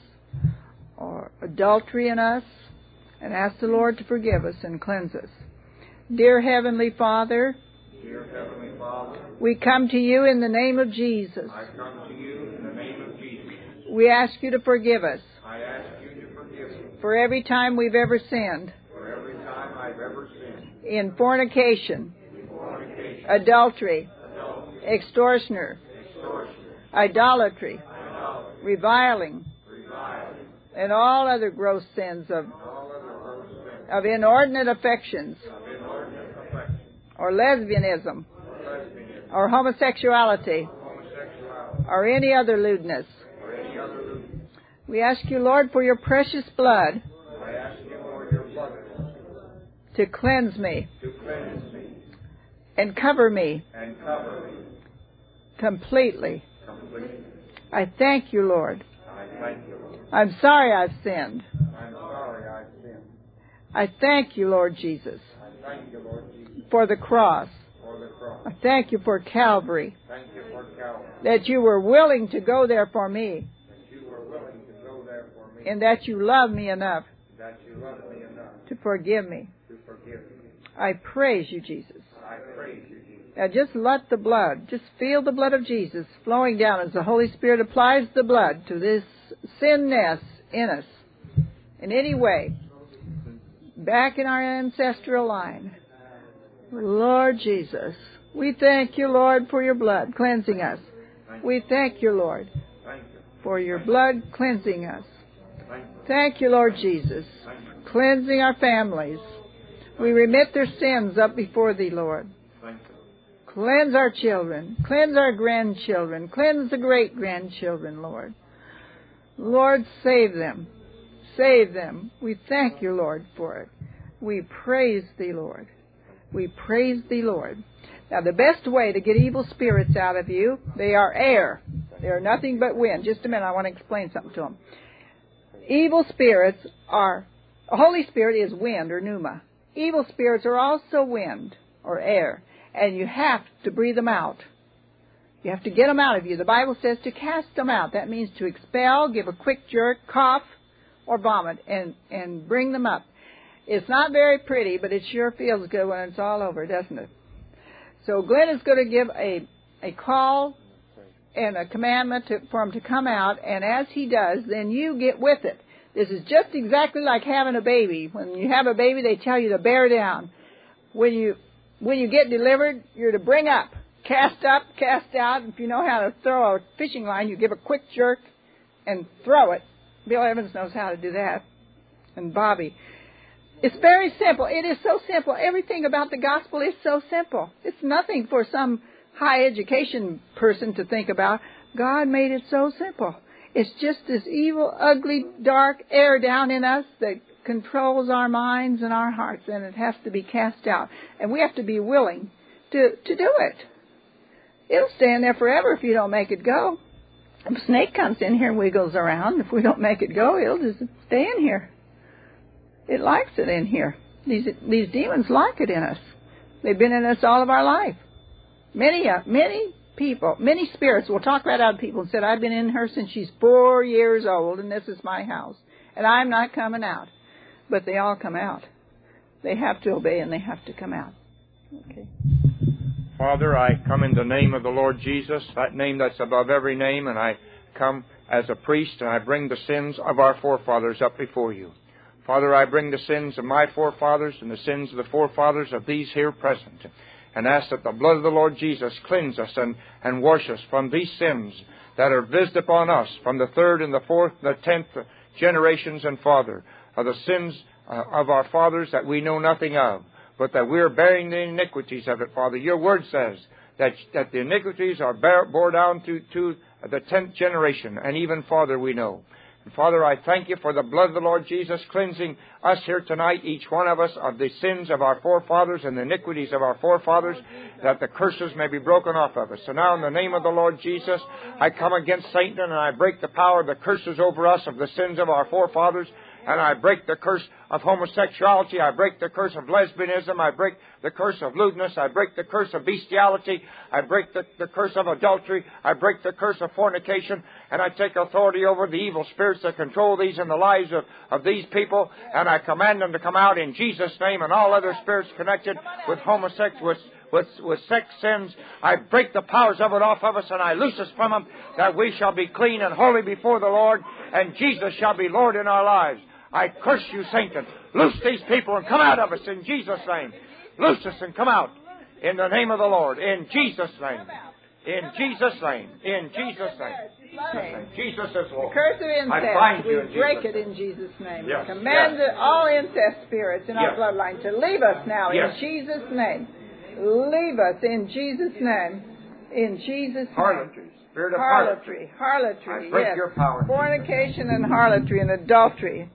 or adultery in us, and ask the Lord to forgive us and cleanse us. Dear Heavenly Father, Dear Heavenly Father, we come to You in the name of Jesus. I come to You in the name of Jesus. We ask You to forgive us I ask You to forgive me for every time we've ever sinned for every time I've ever sinned in fornication, in fornication, adultery, adultery, extortioner, extortion, idolatry, idolatry, reviling, reviling, and all other gross sins of, all other gross sins of inordinate affections, of inordinate affection, or lesbianism, lesbianism, or homosexuality, homosexuality, or any other lewdness. or any other lewdness. We ask You, Lord, for Your precious blood I ask You for Your blood to cleanse me to cleanse me and cover me and cover me completely. completely. I thank You, Lord. I thank You, Lord. I'm sorry I've sinned. I'm sorry I've sinned. I thank you, Lord Jesus, I thank you, Lord Jesus, for the cross. for the cross. I thank you for Calvary, Thank you for Calvary, that you were willing to go there for me, that you were willing to go there for me, and that you love me enough that you loved me enough to forgive me. to forgive me. I praise you, Jesus. I praise you, Jesus. Now just let the blood, just feel the blood of Jesus flowing down as the Holy Spirit applies the blood to this sin nest in us in any way, back in our ancestral line. Lord Jesus, we thank you, Lord, for your blood cleansing us. We thank you, Lord, Thank you. for your blood cleansing us. Thank you. Thank you, Lord Jesus, cleansing our families. We remit their sins up before thee, Lord. Thank you. Cleanse our children. Cleanse our grandchildren. Cleanse the great-grandchildren, Lord. Lord, save them. Save them. We thank you, Lord, for it. We praise thee, Lord. We praise thee, Lord. Now, the best way to get evil spirits out of you, they are air. They are nothing but wind. Just a minute, I want to explain something to them. Evil spirits are, the Holy Spirit is wind or pneuma. Evil spirits are also wind or air. And you have to breathe them out. You have to get them out of you. The Bible says to cast them out. That means to expel, give a quick jerk, cough, or vomit, and, and bring them up. It's not very pretty, but it sure feels good when it's all over, doesn't it? So Glenn is going to give a, a call and a commandment to, for him to come out, and as he does, then you get with it. This is just exactly like having a baby. When you have a baby, they tell you to bear down. When you when you get delivered, you're to bring up, cast up, cast out. If you know how to throw a fishing line, you give a quick jerk and throw it. Bill Evans knows how to do that, and Bobby. It's very simple. It is so simple. Everything about the gospel is so simple. It's nothing for some high education person to think about. God made it so simple. It's just this evil, ugly, dark air down in us that controls our minds and our hearts, and it has to be cast out. And we have to be willing to, to do it. It'll stay in there forever if you don't make it go. If a snake comes in here and wiggles around, if we don't make it go, it'll just stay in here. It likes it in here. These these demons like it in us. They've been in us all of our life. Many, uh, many people, many spirits will talk right out of people and said, I've been in her since she's four years old, and this is my house, and I'm not coming out. But they all come out. They have to obey, and they have to come out. Okay. Father, I come in the name of the Lord Jesus, that name that's above every name, and I come as a priest, and I bring the sins of our forefathers up before you. Father, I bring the sins of my forefathers and the sins of the forefathers of these here present, and ask that the blood of the Lord Jesus cleanse us and, and wash us from these sins that are visited upon us from the third and the fourth and the tenth generations and farther, of the sins uh, of our fathers that we know nothing of, but that we are bearing the iniquities of it, Father. Your word says that, that the iniquities are bear, bore down to, to the tenth generation, and even farther we know. And Father, I thank you for the blood of the Lord Jesus cleansing us here tonight, each one of us, of the sins of our forefathers and the iniquities of our forefathers, that the curses may be broken off of us. So now in the name of the Lord Jesus, I come against Satan and I break the power of the curses over us of the sins of our forefathers. And I break the curse of homosexuality. I break the curse of lesbianism. I break the curse of lewdness. I break the curse of bestiality. I break the, the curse of adultery. I break the curse of fornication. And I take authority over the evil spirits that control these in the lives of, of these people. And I command them to come out in Jesus' name, and all other spirits connected with homosexuality, with With, with sex sins. I break the powers of it off of us, and I loose us from them, that we shall be clean and holy before the Lord, and Jesus shall be Lord in our lives. I curse you, Satan. Loose these people and come out of us in Jesus' name. Loose us and come out in the name of the Lord, in Jesus' name. In Jesus' name. In Jesus' name. Jesus is Lord. The curse of incest, I bind you we in break Jesus' it in Jesus' name. Yes. Command Yes. all incest spirits in Yes. our bloodline to leave us now Yes. in Jesus' name. Leave us in Jesus' name. In Jesus' name. Harlotry. Spirit of Harlotry. Harlotry. I break Yes. your power. Fornication and harlotry and adultery.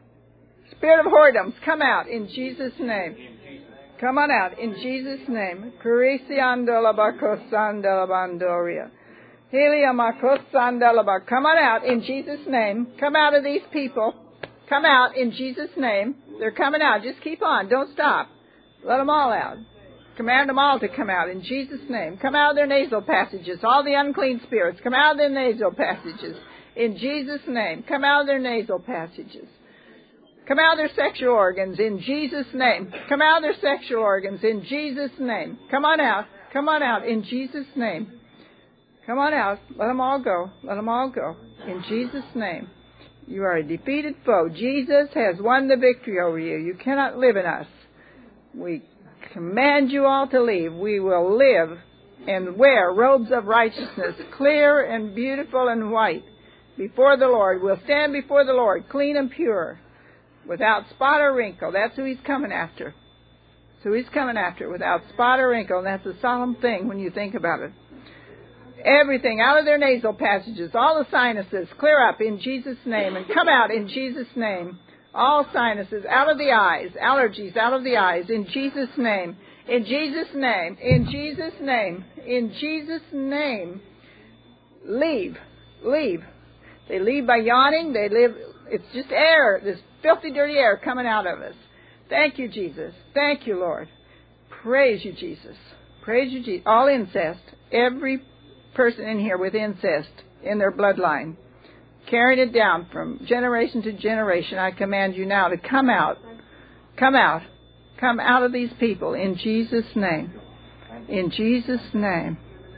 Spirit of whoredoms, come out in Jesus' name. Come on out in Jesus' name. Kurisiandolabakosandabandoria. Come on out in Jesus' name. Come out of these people. Come out in Jesus' name. They're coming out. Just keep on. Don't stop. Let them all out. Command them all to come out in Jesus' name. Come out of their nasal passages. All the unclean spirits, come out of their nasal passages in Jesus' name. Come out of their nasal passages. Come out of their sexual organs in Jesus' name. Come out of their sexual organs in Jesus' name. Come on out. Come on out in Jesus' name. Come on out. Let them all go. Let them all go in Jesus' name. You are a defeated foe. Jesus has won the victory over you. You cannot live in us. We command you all to leave. We will live and wear robes of righteousness, clear and beautiful and white, before the Lord. We'll stand before the Lord, clean and pure, without spot or wrinkle. That's who He's coming after. So He's coming after, without spot or wrinkle. And that's a solemn thing when you think about it. Everything out of their nasal passages, all the sinuses, clear up in Jesus' name and come out in Jesus' name. All sinuses out of the eyes, allergies out of the eyes, in Jesus' name, in Jesus' name, in Jesus' name, in Jesus' name. Leave, leave. They leave by yawning. They live. It's just air, this filthy, dirty air coming out of us. Thank you, Jesus. Thank you, Lord. Praise you, Jesus. Praise you, Jesus. All incest, every person in here with incest in their bloodline, carrying it down from generation to generation, I command you now to come out. Come out. Come out of these people in Jesus' name. In Jesus' name.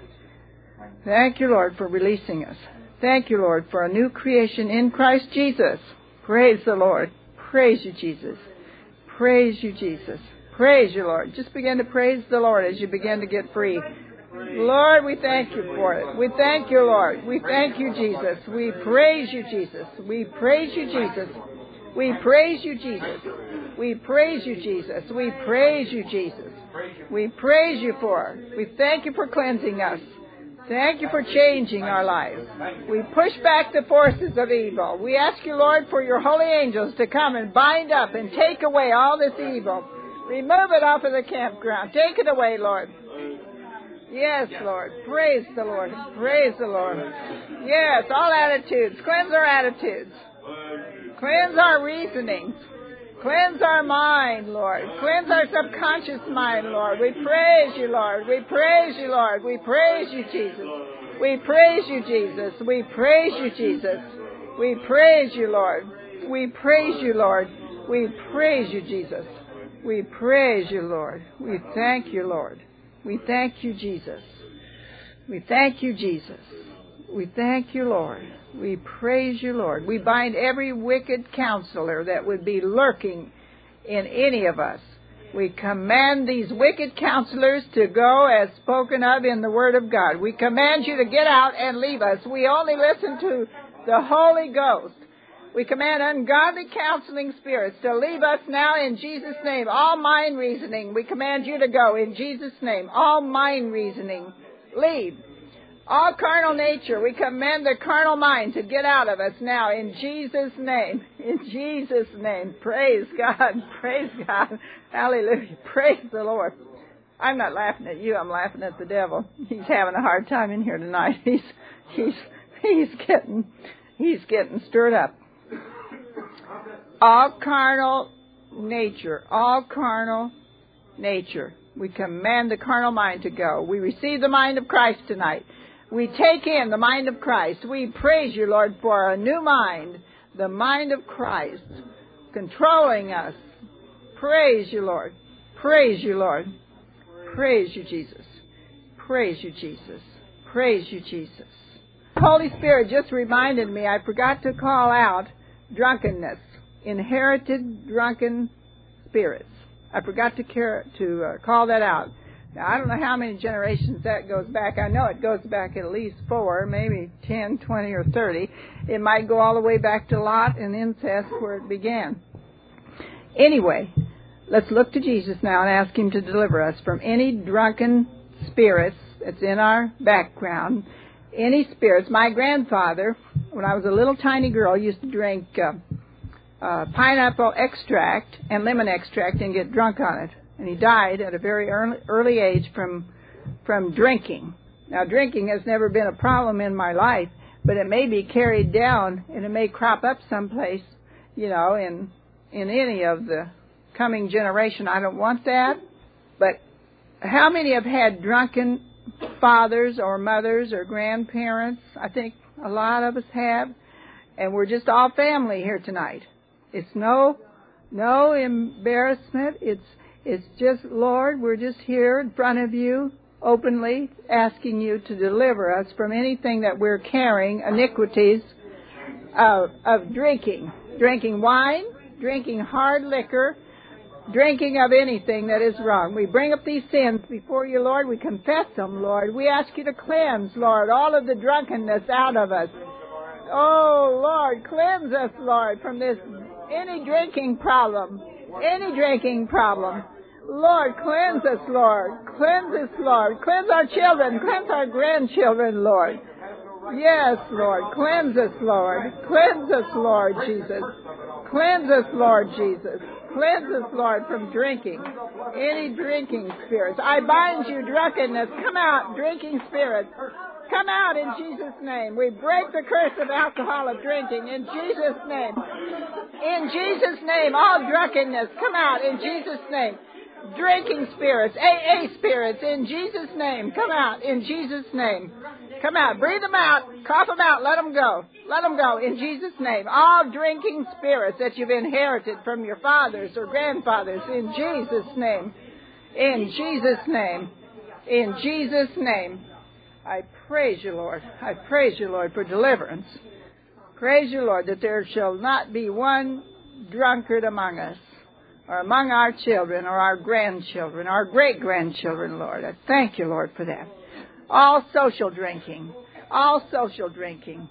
Thank you, Lord, for releasing us. Thank you, Lord, for a new creation in Christ Jesus. Praise the Lord. Praise you, Jesus. Praise you, Jesus. Praise you, Lord. Just begin to praise the Lord as you begin to get free. Lord, we thank you for it. We thank you, Lord. We thank you, Jesus. We praise you, Jesus. We praise you, Jesus. We praise you, Jesus. We praise you, Jesus. We praise you, Jesus. We praise you for it. We thank you for cleansing us. Thank you for changing our lives. We push back the forces of evil. We ask you, Lord, for your holy angels to come and bind up and take away all this evil. Remove it off of the campground. Take it away, Lord. Yes, Lord. Praise the Lord. Praise the Lord. Yes, all attitudes. Cleanse our attitudes. Cleanse our reasonings. Cleanse our mind, Lord. Cleanse our subconscious mind, Lord. We praise you, Lord. We praise you, Lord. We praise you, Jesus. We praise you, Jesus. We praise you, Jesus. We praise you, Lord. We praise you, Lord. We praise you, Jesus. We praise you, Lord. We thank you, Lord. We thank you, Jesus. We thank you, Jesus. We thank you, Lord. We praise you, Lord. We bind every wicked counselor that would be lurking in any of us. We command these wicked counselors to go as spoken of in the Word of God. We command you to get out and leave us. We only listen to the Holy Ghost. We command ungodly counseling spirits to leave us now in Jesus' name. All mind reasoning, we command you to go in Jesus' name. All mind reasoning, leave. All carnal nature, we command the carnal mind to get out of us now in Jesus' name. In Jesus' name. Praise God. Praise God. Hallelujah. Praise the Lord. I'm not laughing at you. I'm laughing at the devil. He's having a hard time in here tonight. He's he's he's getting he's getting stirred up. All carnal nature, all carnal nature. We command the carnal mind to go. We receive the mind of Christ tonight. We take in the mind of Christ. We praise you, Lord, for a new mind, the mind of Christ, controlling us. Praise you, Lord. Praise you, Lord. Praise you, Jesus. Praise you, Jesus. Praise you, Jesus. The Holy Spirit just reminded me I forgot to call out drunkenness, inherited drunken spirits. I forgot to, care, to uh, call that out. Now, I don't know how many generations that goes back. I know it goes back at least four, maybe ten, twenty, or thirty. It might go all the way back to Lot and incest where it began. Anyway, let's look to Jesus now and ask Him to deliver us from any drunken spirits that's in our background. Any spirits. My grandfather, when I was a little tiny girl, used to drink uh, uh, pineapple extract and lemon extract and get drunk on it. And he died at a very early, early age from from drinking. Now, drinking has never been a problem in my life, but it may be carried down and it may crop up someplace, you know, in in any of the coming generation. I don't want that. But how many have had drunken fathers or mothers or grandparents? I think a lot of us have. And we're just all family here tonight. It's no no embarrassment. It's it's just, Lord, we're just here in front of you, openly asking you to deliver us from anything that we're carrying, iniquities of, of drinking. Drinking wine, drinking hard liquor, drinking of anything that is wrong. We bring up these sins before you, Lord. We confess them, Lord. We ask you to cleanse, Lord, all of the drunkenness out of us. Oh, Lord, cleanse us, Lord, from this, any drinking problem, any drinking problem. Lord, cleanse us, Lord. Cleanse us, Lord. Cleanse our children. Cleanse our grandchildren, Lord. Yes, Lord. Cleanse us, Lord. Cleanse us, Lord Jesus. Cleanse us, Lord Jesus. Cleanse us, Lord, from drinking. Any drinking spirits. I bind you, drunkenness. Come out, drinking spirits. Come out in Jesus' name. We break the curse of alcohol of drinking in Jesus' name. In Jesus' name, all drunkenness, come out in Jesus' name. Drinking spirits, A A spirits, in Jesus' name, come out in Jesus' name. Come out, breathe them out, cough them out, let them go. Let them go in Jesus' name. All drinking spirits that you've inherited from your fathers or grandfathers, in Jesus' name. In Jesus' name. In Jesus' name. I praise you, Lord. I praise you, Lord, for deliverance. Praise you, Lord, that there shall not be one drunkard among us, or among our children, or our grandchildren, our great-grandchildren, Lord. I thank you, Lord, for that. All social drinking, all social drinking.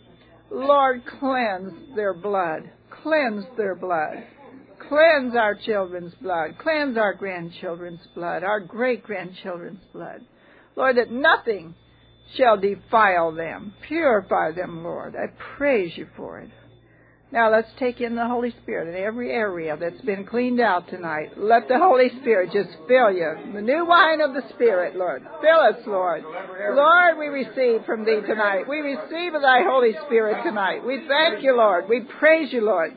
Lord, cleanse their blood. Cleanse their blood. Cleanse our children's blood. Cleanse our grandchildren's blood, our great-grandchildren's blood. Lord, that nothing shall defile them. Purify them, Lord. I praise you for it. Now let's take in the Holy Spirit in every area that's been cleaned out tonight. Let the Holy Spirit just fill you. The new wine of the Spirit, Lord. Fill us, Lord. Lord, we receive from Thee tonight. We receive of Thy Holy Spirit tonight. We thank you, Lord. We praise you, Lord.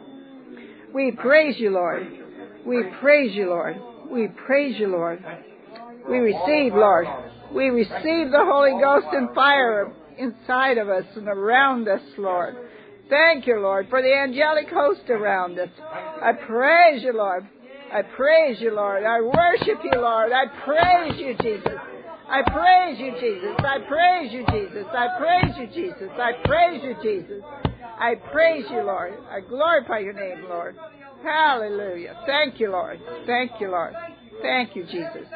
We praise you, Lord. We praise you, Lord. We praise you, Lord. We receive, Lord. We receive the Holy Ghost and fire inside of us and around us, Lord. Thank you, Lord, for the angelic host around us. I praise you, Lord. I praise you, Lord. I worship you, Lord. I praise you, Jesus. I praise you, Jesus. I praise you, Jesus. I praise you, Jesus. I praise you, Jesus. I praise you, Lord. I glorify your name, Lord. Hallelujah. Thank you, Lord. Thank you, Lord. Thank you, Jesus.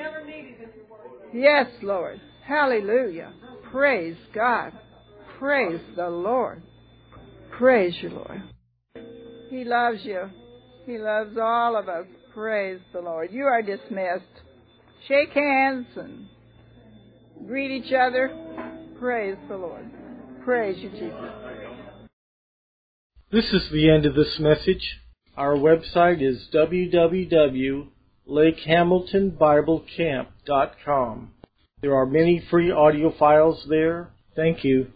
Yes, Lord. Hallelujah. Praise God. Praise the Lord. Praise you, Lord. He loves you. He loves all of us. Praise the Lord. You are dismissed. Shake hands and greet each other. Praise the Lord. Praise you, Jesus. This is the end of this message. Our website is w w w dot lake hamilton bible camp dot com. There are many free audio files there. Thank you.